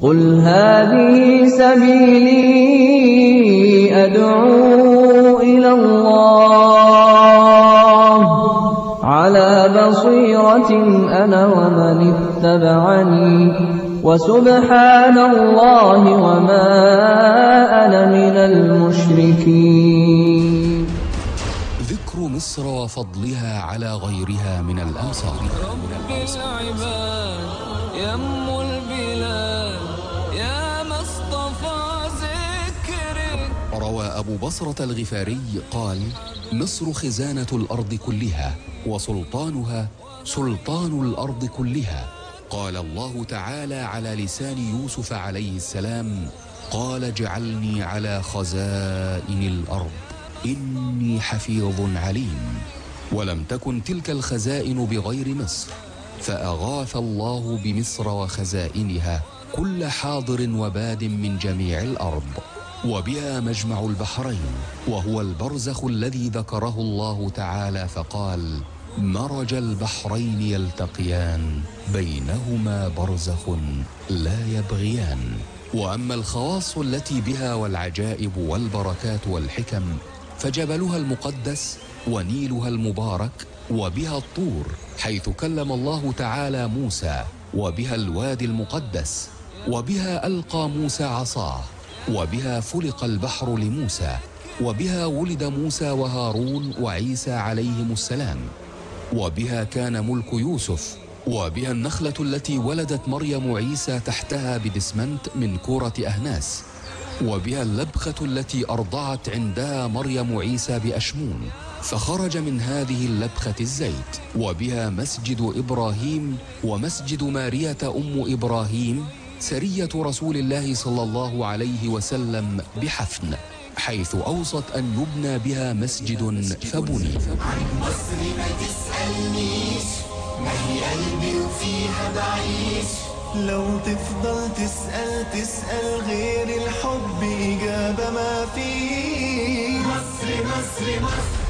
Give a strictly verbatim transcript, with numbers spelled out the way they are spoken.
قل هذه سبيلي أدعو إلى الله على بصيرة أنا ومن اتبعني وسبحان الله وما أنا من المشركين. ذكر مصر وفضلها على غيرها من الأمصار. رب العباد يم البلاد يا مصطفى ذكرك. روى أبو بصرة الغفاري قال: مصر خزانة الأرض كلها وسلطانها سلطان الأرض كلها. قال الله تعالى على لسان يوسف عليه السلام: قال اجعلني على خزائن الأرض إني حفيظ عليم. ولم تكن تلك الخزائن بغير مصر، فأغاث الله بمصر وخزائنها كل حاضر وباد من جميع الأرض، وبها مجمع البحرين، وهو البرزخ الذي ذكره الله تعالى فقال: مرج البحرين يلتقيان بينهما برزخ لا يبغيان. وأما الخواص التي بها والعجائب والبركات والحكم فجبلها المقدس ونيلها المبارك، وبها الطور حيث كلم الله تعالى موسى، وبها الوادي المقدس، وبها ألقى موسى عصاه، وبها فلق البحر لموسى، وبها ولد موسى وهارون وعيسى عليهم السلام، وبها كان ملك يوسف، وبها النخلة التي ولدت مريم عيسى تحتها بدسمنت من كورة أهناس، وبها اللبخة التي أرضعت عندها مريم عيسى بأشمون فخرج من هذه اللبخة الزيت، وبها مسجد إبراهيم ومسجد مارية أم إبراهيم سرية رسول الله صلى الله عليه وسلم بحفن، حيث أوصت أن يبنى بها مسجد فبني. عن مصر ما تسألنيش، ما هي قلبي وفيها بعيش. لو تفضل تسأل تسأل غير الحب إجابة ما فيه. مصر مصر مصر